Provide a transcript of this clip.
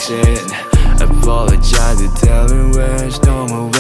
shit. Apologize to tell me where it's no more